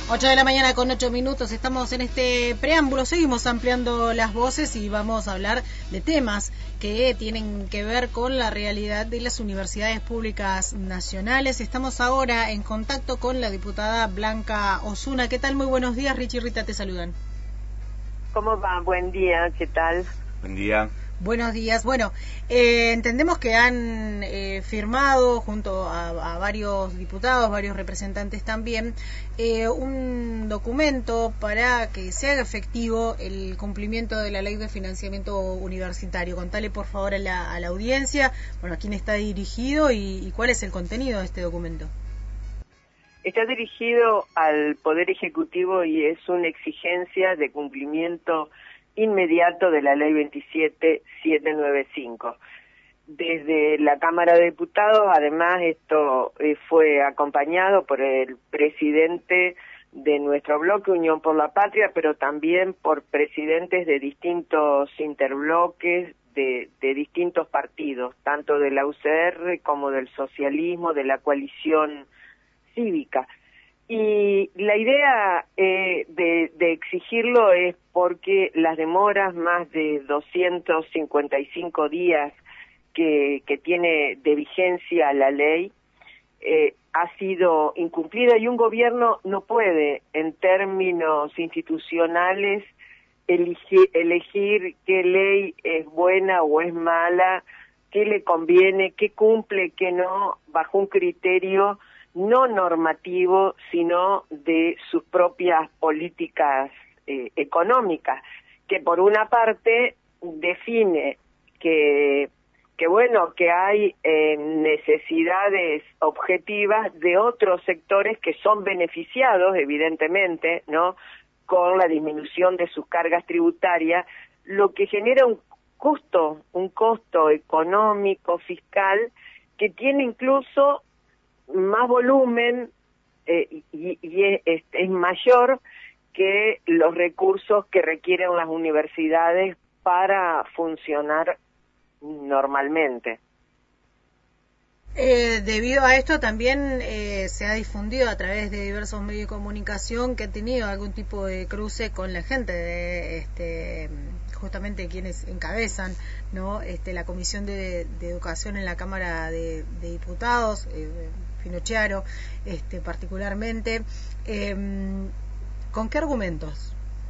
8 de la mañana con 8 minutos, estamos en este preámbulo, seguimos ampliando las voces y vamos a hablar de temas que tienen que ver con la realidad de las universidades públicas nacionales. Estamos ahora en contacto con la diputada Blanca Osuna. ¿Qué tal? Muy buenos días, Richie y Rita te saludan. ¿Cómo va? Buen día, ¿qué tal? Buen día. Buenos días. Bueno, entendemos que han firmado junto a varios diputados, varios representantes también, un documento para que se haga efectivo el cumplimiento de la Ley de Financiamiento Universitario. Contale por favor a la audiencia, bueno, a quién está dirigido y cuál es el contenido de este documento. Está dirigido al Poder Ejecutivo y es una exigencia de cumplimiento inmediato de la Ley 27795. Desde la Cámara de Diputados, además, esto fue acompañado por el presidente de nuestro bloque, Unión por la Patria, pero también por presidentes de distintos interbloques, de distintos partidos, tanto de la UCR como del socialismo, de la coalición cívica. Y la idea de exigirlo es porque las demoras, más de 255 días que tiene de vigencia la ley, ha sido incumplida y un gobierno no puede, en términos institucionales, elegir qué ley es buena o es mala, qué le conviene, qué cumple, qué no, bajo un criterio no normativo, sino de sus propias políticas económicas, que por una parte define que hay necesidades objetivas de otros sectores que son beneficiados, evidentemente, ¿no?, con la disminución de sus cargas tributarias, lo que genera un costo económico, fiscal, que tiene incluso más volumen y es mayor que los recursos que requieren las universidades para funcionar normalmente. Debido a esto también se ha difundido a través de diversos medios de comunicación que han tenido algún tipo de cruce con la gente de justamente quienes encabezan, ¿no?, la Comisión de Educación en la Cámara de Diputados, Finocchiaro, particularmente. ¿Con qué argumentos?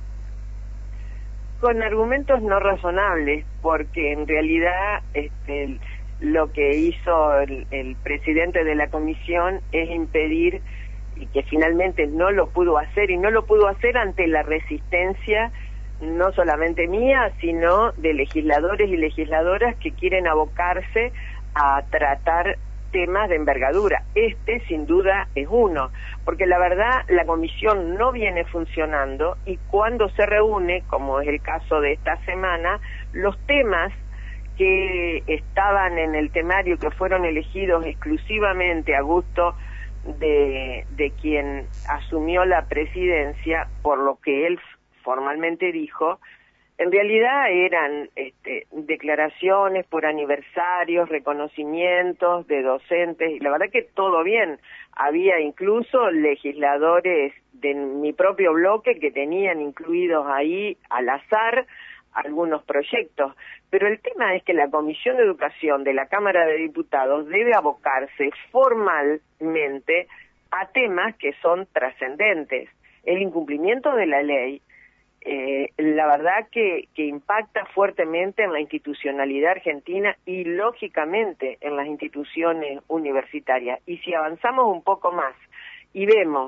Con argumentos no razonables, porque en realidad lo que hizo el presidente de la comisión es impedir, y que finalmente no lo pudo hacer, y no lo pudo hacer ante la resistencia no solamente mía, sino de legisladores y legisladoras que quieren abocarse a tratar temas de envergadura. Sin duda es uno, porque la verdad la comisión no viene funcionando y cuando se reúne, como es el caso de esta semana, los temas que estaban en el temario, que fueron elegidos exclusivamente a gusto de quien asumió la presidencia, por lo que él formalmente dijo, en realidad eran declaraciones por aniversarios, reconocimientos de docentes, y la verdad que todo bien. Había incluso legisladores de mi propio bloque que tenían incluidos ahí al azar algunos proyectos, pero el tema es que la Comisión de Educación de la Cámara de Diputados debe abocarse formalmente a temas que son trascendentes. El incumplimiento de la ley, la verdad que impacta fuertemente en la institucionalidad argentina y lógicamente en las instituciones universitarias. Y si avanzamos un poco más y vemos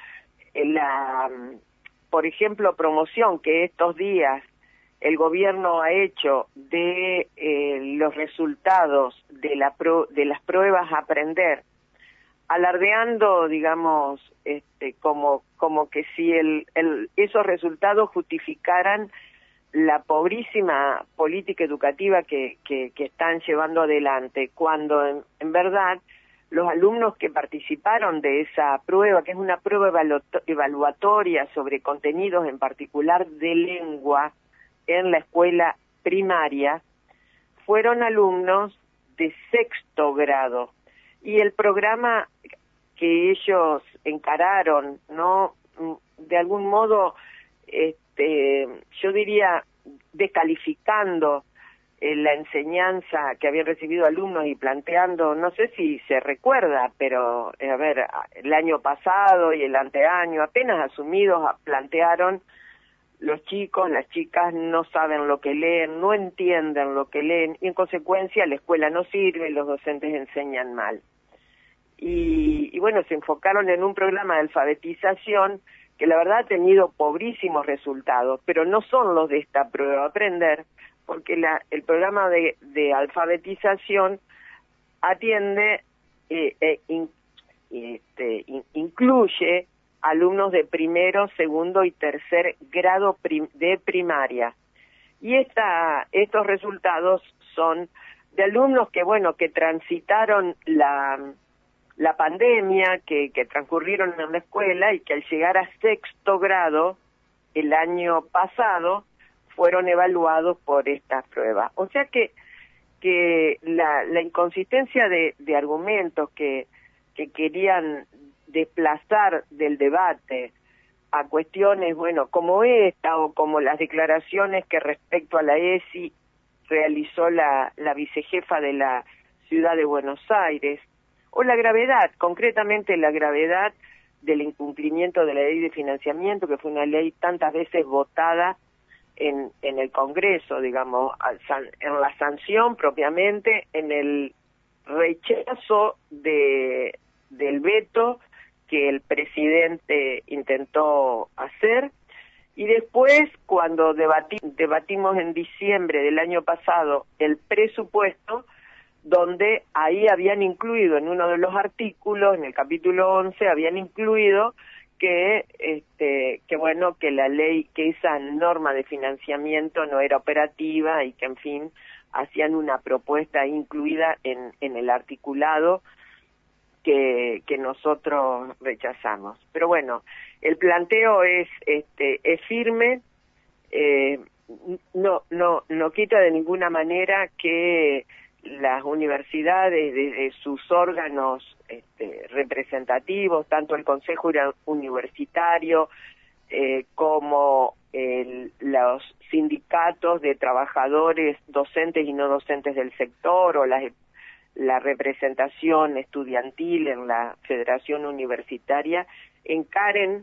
por ejemplo, promoción que estos días el gobierno ha hecho de los resultados de las pruebas a aprender, alardeando, digamos, como que si esos resultados justificaran la pobrísima política educativa que están llevando adelante, cuando en verdad los alumnos que participaron de esa prueba, que es una prueba evaluatoria sobre contenidos en particular de lengua en la escuela primaria, fueron alumnos de 6º grado. Y el programa que ellos encararon, ¿no?, de algún modo, yo diría, descalificando la enseñanza que habían recibido alumnos y planteando, no sé si se recuerda, pero a ver, el año pasado y el anteaño, apenas asumidos, plantearon: los chicos, las chicas no saben lo que leen, no entienden lo que leen, y en consecuencia la escuela no sirve, los docentes enseñan mal. Y bueno, se enfocaron en un programa de alfabetización que la verdad ha tenido pobrísimos resultados, pero no son los de esta prueba Aprender, porque el programa de alfabetización atiende, incluye alumnos de primero, segundo y tercer grado de primaria. Y estos resultados son de alumnos que, bueno, que transitaron la pandemia, que transcurrieron en la escuela y que al llegar a sexto grado el año pasado fueron evaluados por esta prueba. O sea que la inconsistencia de argumentos que querían desplazar del debate a cuestiones, bueno, como esta o como las declaraciones que respecto a la ESI realizó la vicejefa de la ciudad de Buenos Aires, o la gravedad, concretamente la gravedad del incumplimiento de la ley de financiamiento, que fue una ley tantas veces votada en el Congreso, digamos, en la sanción propiamente, en el rechazo del veto que el presidente intentó hacer, y después cuando debatimos en diciembre del año pasado el presupuesto, donde ahí habían incluido en uno de los artículos, en el capítulo 11, habían incluido que bueno, que la ley, que esa norma de financiamiento no era operativa y que, en fin, hacían una propuesta incluida en el articulado que nosotros rechazamos. Pero bueno, el planteo es firme, no quita de ninguna manera que las universidades, de sus órganos representativos, tanto el Consejo Universitario como los sindicatos de trabajadores docentes y no docentes del sector, o la representación estudiantil en la Federación Universitaria, encaren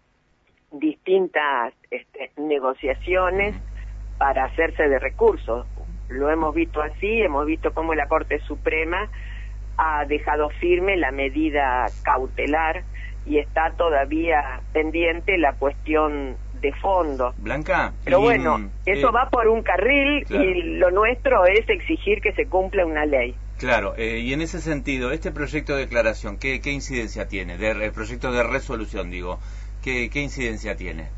distintas negociaciones para hacerse de recursos. Lo hemos visto así, hemos visto cómo la Corte Suprema ha dejado firme la medida cautelar y está todavía pendiente la cuestión de fondo. Blanca, pero bueno, eso va por un carril, claro, y lo nuestro es exigir que se cumpla una ley. Claro, y en ese sentido, este proyecto de declaración, ¿qué incidencia tiene? El proyecto de resolución, digo, ¿qué incidencia tiene?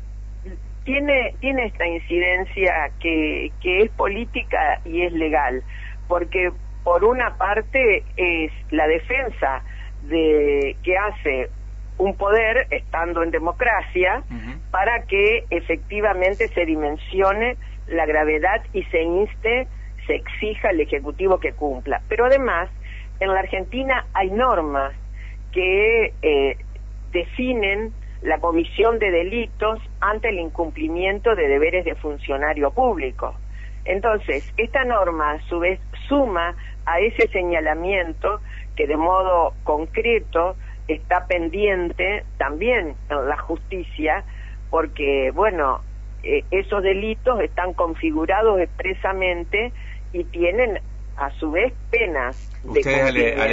Tiene esta incidencia que es política y es legal, porque por una parte es la defensa de que hace un poder, estando en democracia, para que efectivamente se dimensione la gravedad y se exija al Ejecutivo que cumpla. Pero además, en la Argentina hay normas que definen la comisión de delitos ante el incumplimiento de deberes de funcionario público. Entonces, esta norma a su vez suma a ese señalamiento que de modo concreto está pendiente también en la justicia, porque, bueno, esos delitos están configurados expresamente y tienen a su vez penas de cumplimiento.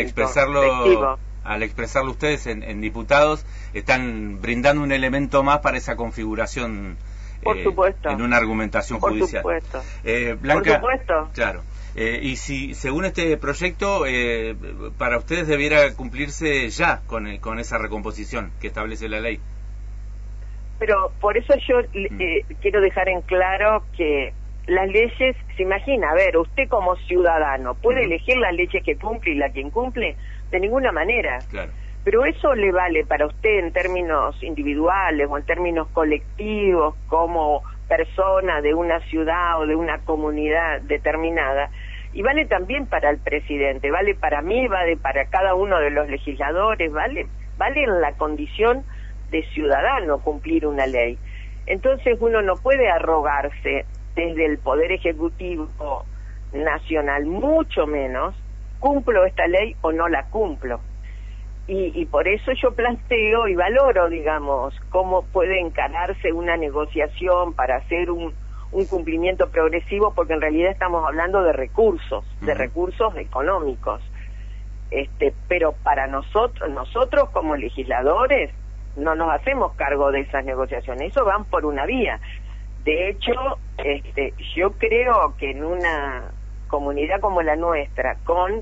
Al expresarlo ustedes en diputados, están brindando un elemento más para esa configuración, por supuesto, en una argumentación judicial. Por supuesto. Blanca, por supuesto. Claro. Y si, según este proyecto, para ustedes debiera cumplirse ya con esa recomposición que establece la ley. Pero por eso yo quiero dejar en claro que las leyes, se imagina, a ver, usted como ciudadano, ¿puede elegir las leyes que cumple y la que incumple? De ninguna manera. Claro. Pero eso le vale para usted en términos individuales o en términos colectivos, como persona de una ciudad o de una comunidad determinada, y vale también para el presidente, vale para mí, vale para cada uno de los legisladores, vale en la condición de ciudadano cumplir una ley. Entonces uno no puede arrogarse desde el Poder Ejecutivo Nacional, mucho menos, cumplo esta ley o no la cumplo. Y por eso yo planteo y valoro, digamos, cómo puede encararse una negociación para hacer un cumplimiento progresivo, porque en realidad estamos hablando de recursos económicos. Pero para nosotros como legisladores no nos hacemos cargo de esas negociaciones, eso van por una vía. De hecho, yo creo que en una comunidad como la nuestra, con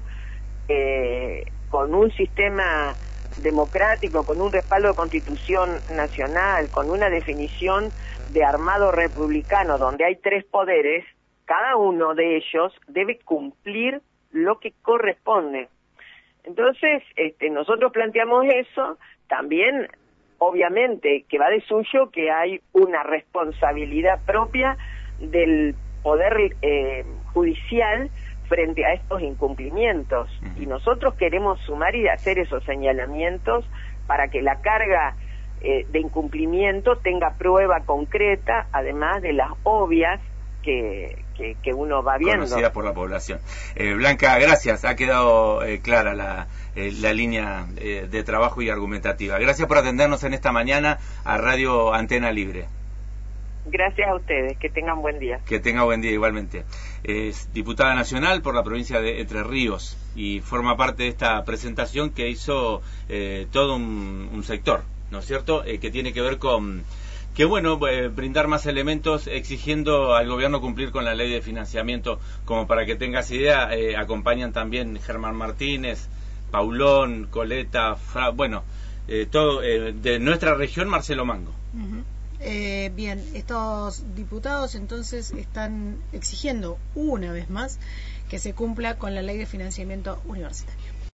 un sistema democrático, con un respaldo de Constitución Nacional, con una definición de armado republicano donde hay 3 poderes, cada uno de ellos debe cumplir lo que corresponde. Entonces, nosotros planteamos eso, también, obviamente, que va de suyo que hay una responsabilidad propia del Poder Judicial frente a estos incumplimientos. Y nosotros queremos sumar y hacer esos señalamientos para que la carga de incumplimiento tenga prueba concreta, además de las obvias que uno va viendo. Conocida por la población. Blanca, gracias. Ha quedado clara la línea de trabajo y argumentativa. Gracias por atendernos en esta mañana a Radio Antena Libre. Gracias a ustedes. Que tengan buen día. Que tenga buen día igualmente. Es diputada nacional por la provincia de Entre Ríos y forma parte de esta presentación que hizo todo un sector, ¿no es cierto?, que tiene que ver con que brindar más elementos exigiendo al gobierno cumplir con la ley de financiamiento. Como para que tengas idea, acompañan también Germán Martínez, Paulón, Coleta, todo de nuestra región, Marcelo Mango. Bien, estos diputados entonces están exigiendo una vez más que se cumpla con la ley de financiamiento universitario.